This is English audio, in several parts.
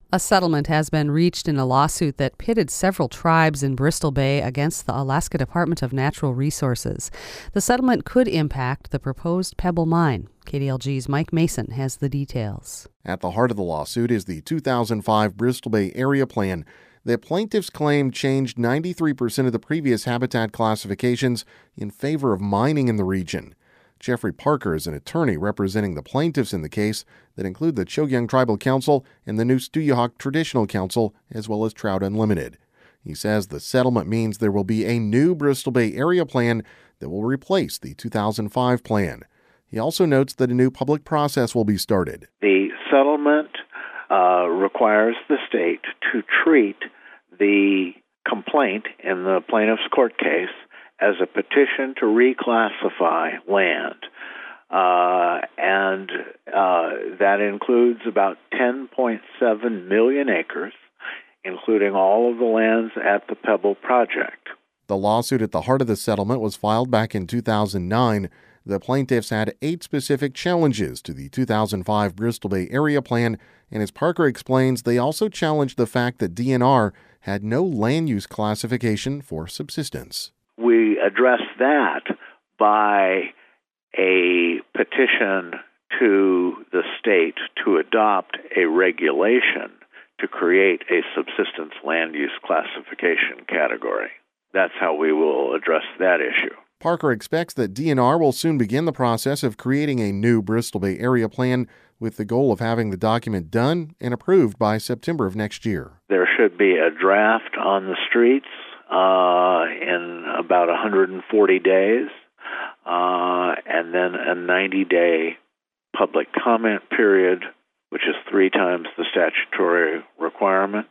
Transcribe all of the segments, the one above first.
A settlement has been reached in a lawsuit that pitted several tribes in Bristol Bay against the Alaska Department of Natural Resources. The settlement could impact the proposed Pebble Mine. KDLG's Mike Mason has the details. At the heart of the lawsuit is the 2005 Bristol Bay Area Plan that plaintiffs claim changed 93% of the previous habitat classifications in favor of mining in the region. Jeffrey Parker is an attorney representing the plaintiffs in the case that include the Chogyam Tribal Council and the Nuu-Stuyahok Traditional Council, as well as Trout Unlimited. He says the settlement means there will be a new Bristol Bay Area Plan that will replace the 2005 plan. He also notes that a new public process will be started. The settlement requires the state to treat the complaint in the plaintiff's court case as a petition to reclassify land. And that includes about 10.7 million acres, including all of the lands at the Pebble project. The lawsuit at the heart of the settlement was filed back in 2009. The plaintiffs had 8 specific challenges to the 2005 Bristol Bay Area Plan, and as Parker explains, they also challenged the fact that DNR had no land use classification for subsistence. We address that by a petition to the state to adopt a regulation to create a subsistence land use classification category. That's how we will address that issue. Parker expects that DNR will soon begin the process of creating a new Bristol Bay Area Plan with the goal of having the document done and approved by September of next year. There should be a draft on the streets in about 140 days, and then a 90-day public comment period, which is 3 times the statutory requirement,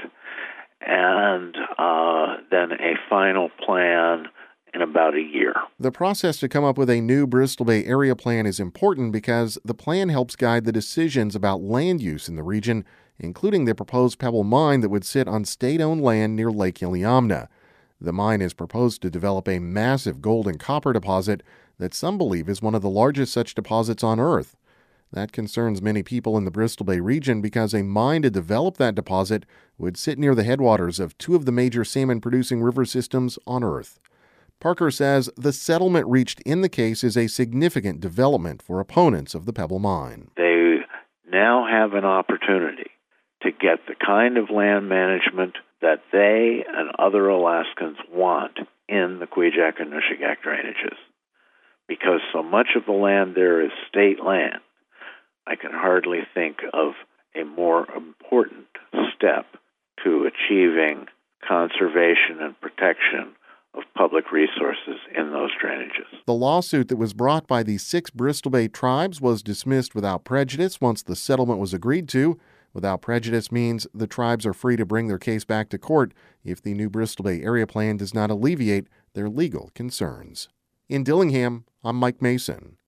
and then a final plan in about a year. The process to come up with a new Bristol Bay Area Plan is important because the plan helps guide the decisions about land use in the region, including the proposed Pebble Mine that would sit on state-owned land near Lake Iliamna. The mine is proposed to develop a massive gold and copper deposit that some believe is one of the largest such deposits on Earth. That concerns many people in the Bristol Bay region because a mine to develop that deposit would sit near the headwaters of 2 of the major salmon-producing river systems on Earth. Parker says the settlement reached in the case is a significant development for opponents of the Pebble Mine. They now have an opportunity to get the kind of land management that they and other Alaskans want in the Kvichak and Nushagak drainages. Because so much of the land there is state land, I can hardly think of a more important step to achieving conservation and protection of public resources in those drainages. The lawsuit that was brought by the 6 Bristol Bay tribes was dismissed without prejudice once the settlement was agreed to. Without prejudice means the tribes are free to bring their case back to court if the new Bristol Bay Area Plan does not alleviate their legal concerns. In Dillingham, I'm Mike Mason.